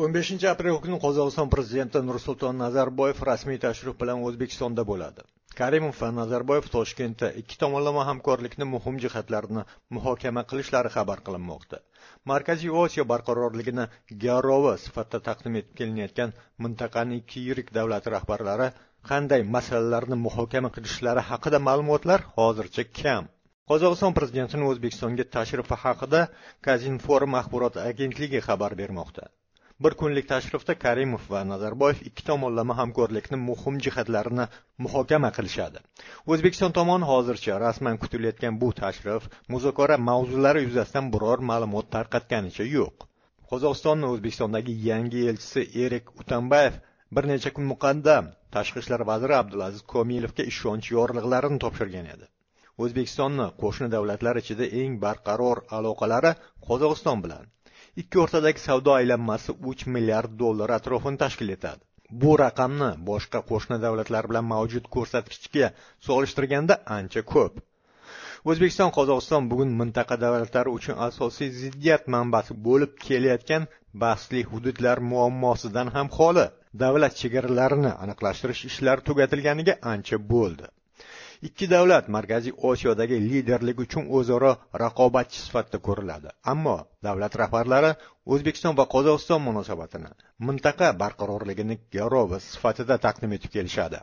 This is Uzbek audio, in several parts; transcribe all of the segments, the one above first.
15-aprel kuni Qozog'iston prezidenti Nursulton Nazarboyev rasmiy tashrif bilan O'zbekistonda bo'ladi. Karimov va Nazarboyev Toshkentda ikki tomonlama hamkorlikni muhim jihatlarini muhokama qilishlari xabar qilinmoqda. Markaziy Osiyo barqarorligini garovi sifatida taqdim etib kelinayotgan mintaqaning ikki yirik davlat rahbarlari qanday masalalarni muhokama qilishlari haqida ma'lumotlar hozircha kam. Qozog'iston prezidentining O'zbekistonga tashrifi haqida Kazinform axborot agentligi xabar bermoqda. Bir kunlik tashrifda Karimov va Nazarboyev ikki tomonlama hamkorlikni muhim jihatlarini muhokama qilishadi. O'zbekiston tomoni hozircha rasman kutilayotgan bu tashrif muzokara mavzulari yuzasidan biror ma'lumot tarqatganicha yo'q. Qozog'istonning O'zbekistondagi yangi elchisi Erik Utambayev bir necha kun muqaddam Tashqi ishlar vaziri Abdulaziz Komilovga ishonch yorliqlarini topshirgan edi. O'zbekistonning qo'shni davlatlar ichida eng barqaror aloqalari Qozog'iston bilan. Ikki o'rtadagi savdo aylanmasi 3 milliard dollar atrofini tashkil etadi. Bu raqamni boshqa qo'shni davlatlar bilan mavjud ko'rsatkichga solishtirganda ancha ko'p. O'zbekiston Qozog'iston bugun mintaqa davlatlari uchun asosiy ziddiyat manbasi bo'lib kelayotgan bahsli hududlar muammosidan ham xoli. Davlat chegaralarini aniqlashtirish ishlari tugatilganiga ancha bo'ldi. Ikki davlat Markaziy Osiyodagi liderlik uchun o'zaro raqobatchi sifatida ko'riladi. Ammo davlat rahbarlari O'zbekiston va Qozog'iston munosabatini mintaqa barqarorligini garovi sifatida taqdim etib kelishadi.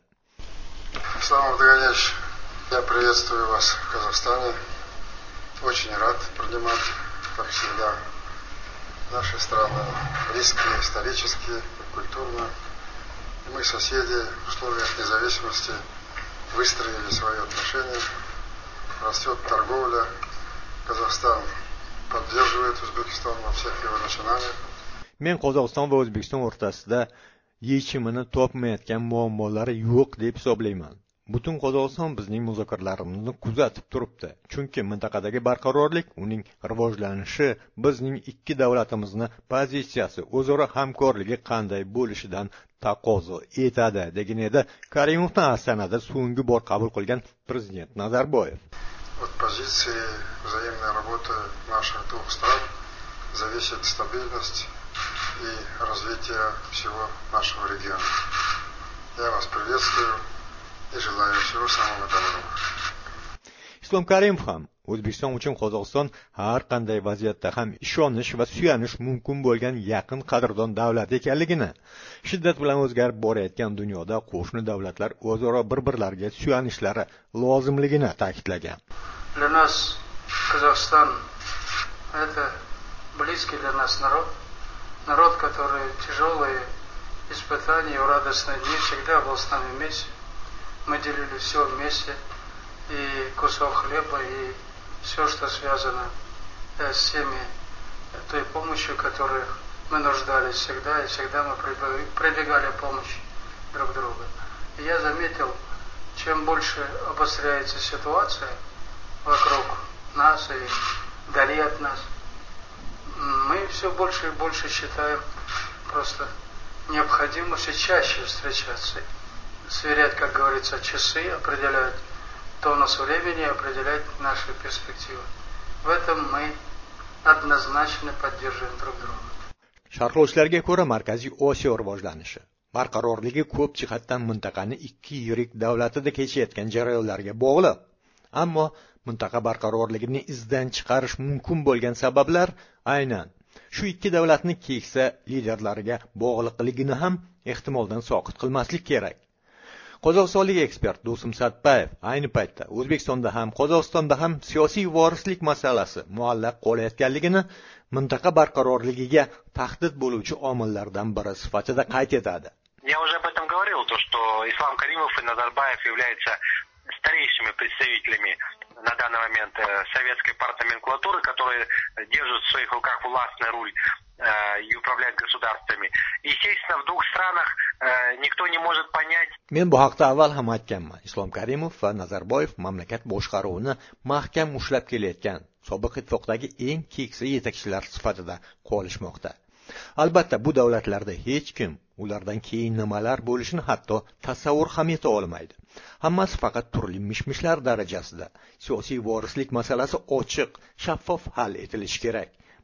Ислам Ардаганович, я приветствую вас в Казахстане. Очень рад принимать, как всегда, наши страны близкие, исторические, культурно. Мы соседи в условиях независимости выстроили свои отношения, растет торговля, Казахстан поддерживает Узбекистан во всех его начинаниях. Men Qozog'iston va O'zbekiston o'rtasida yechimini topmayotgan muammolari yo'q deb hisoblayman. Butun Qozog'iston bizning muzokaralarimizni kuzatib turibdi. Chunki mintaqadagi barqarorlik, uning rivojlanishi bizning ikki davlatimizning pozitsiyasi o'zaro hamkorligi qanday bo'lishidan taqozo etadi degan edi Karimovning Astanada so'nggi bor qabul qilgan prezident Nazarboyev. От позиции взаимной работы наших двух стран зависит стабильность и развитие всего нашего региона. Я вас приветствую и желаю всего самого доброго. Islom Karimov ham O'zbekiston uchun Qozog'iston har qanday vaziyatda ham ishonish va suyanish mumkin bo'lgan yaqin qadrdon davlat ekanligini, shiddat bilan o'zgarib borayotgan dunyoda qo'shni davlatlar o'zaro bir-birlariga suyanishlari lozimligini ta'kidlagan. Для нас Казахстан это близкий для нас народ, который тяжелые испытания и радостные дни всегда был с нами вместе. Мы делили все вместе, и кусок хлеба, и все, что связано с теми, той помощью, которой мы нуждались всегда, и всегда мы прибегали помощи друг друга. И я заметил, чем больше обостряется ситуация вокруг нас и вдали от нас, мы все больше и больше считаем просто необходимостью чаще встречаться, сверять, как говорится, часы, определять тонус времени, определять наши перспективы. В этом мы однозначно поддерживаем друг друга. Sharhlovchilarga ko'ra Markaziy Osiyo rivojlanishi barqarorligi ko'p jihatdan mintaqaning ikki yirik davlatida kechayotgan jarayonlarga bog'liq. Ammo mintaqa barqarorligini izdan chiqarish mumkin bo'lgan sabablar aynan shu ikki davlatning keksa liderlariga bog'liqligini ham ehtimoldan soqit qilmaslik kerak. Qozog'istonlik ekspert Do'stim Satbayev ayni paytda O'zbekistonda ham Qozog'istonda ham siyosiy vorislik masalasi muallaq qolayotganligini mintaqa barqarorligiga tahdid bo'luvchi omillardan biri sifatida qayd etadi. Я уже об этом говорил, то что Ислам Каримов и Назарбаев являются старейшими представителями на данный момент советской партноменклатуры, которые держат в своих руках властный руль и управляют государствами. Естественно, в двух странах никто не может понять. Men bu haqda avval ham aytganman. Islom Karimov va Nazarboyev mamlakat boshqaruvini mahkam ushlab kelayotgan sobiq ittifoqdagi eng keksa yetakchilar sifatida qolishmoqda. Albatta, bu davlatlarda hech kim ulardan keyin nimalar bo'lishini hatto tasavvur ham eta olmaydi. Hammasi faqat turli mishmishlar darajasida. Siyosiy vorislik masalasi ochiq, shaffof hal etilishi kerak.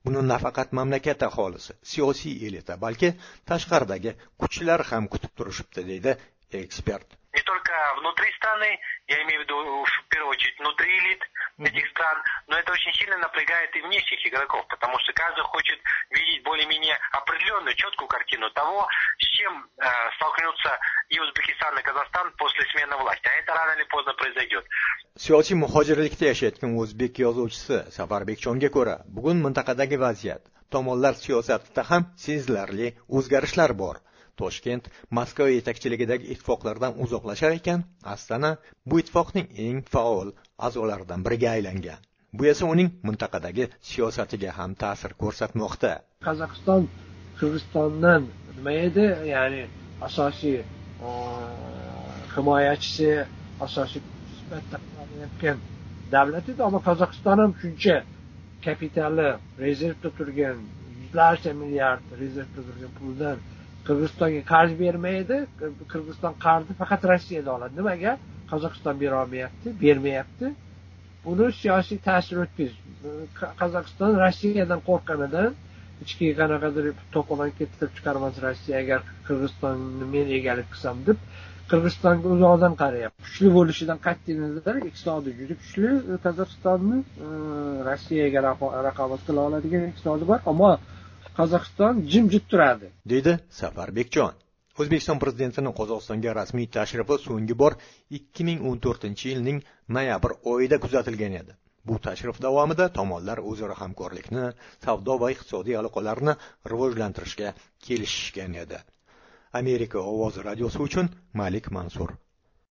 Buni nafaqat mamlakat aholisi, siyosiy elita, balki tashqaridagi kuchlar ham kutib turishibdi, deydi ekspert. Не только внутри страны, я имею в виду в первую очередь внутри элит этих стран, но это очень сильно напрягает и внешних игроков, потому что каждый хочет видеть более-менее определенную, четкую картину того, с чем столкнутся и Узбекистан, и Казахстан после смены власти. А это рано или поздно произойдет. Siyosiy muhojirlikda yashayotgan o'zbek yozuvchisi Safar Bekjonga ko'ra, bugun mintaqadagi vaziyat, tomonlar siyosatida ham sezilarli o'zgarishlar bor. Toshkent Moskva yetakchiligidagi ittifoqlardan uzoqlashar ekan, Astana bu ittifoqning eng faol a'zolaridan biriga aylangan. Bu esa uning mintaqadagi siyosatiga ham ta'sir ko'rsatmoqda. Qozog'iston Qirg'izistondan nima edi, ya'ni asosiy himoyachisi, asosiy sifatida qilayotgan davlat edi, ammo Qozog'iston ham shuncha kapitali rezervda turgan, yuzlarcha milliard rezervda turgan puldan Qirg'izistonga qarz bermaydi. Qirg'iziston qarzni faqat Rossiyadan oladi. Nimaga? Qozog'iston bermayapti. Buni siyosiy ta'sir o'tkazish. Qozog'iston Rossiyadan qo'rqqanidan ichki qanaqadir to'polon keltirib chiqarmas Rossiya agar Qirg'izistonni men egalik qilsam deb Qirg'izistonga uzoqdan qarayapti. Kuchli bo'lishidan qat'iy nazar iqtisodi juda kuchli. Qozog'istonni Rossiyaga raqobat qila oladigan iqtisodi bor, ammo Qozog'iston jimjit turadi, deydi Safar Bekjon. O'zbekiston prezidentining Qozog'istonga rasmiy tashrifi so'nggi bor 2014-yilning noyabr oyida kuzatilgan edi. Bu tashrif davomida tomonlar o'zaro hamkorlikni, savdo va iqtisodiy aloqalarni rivojlantirishga kelishishgan edi. Amerika ovozi radiosi uchun Malik Mansur.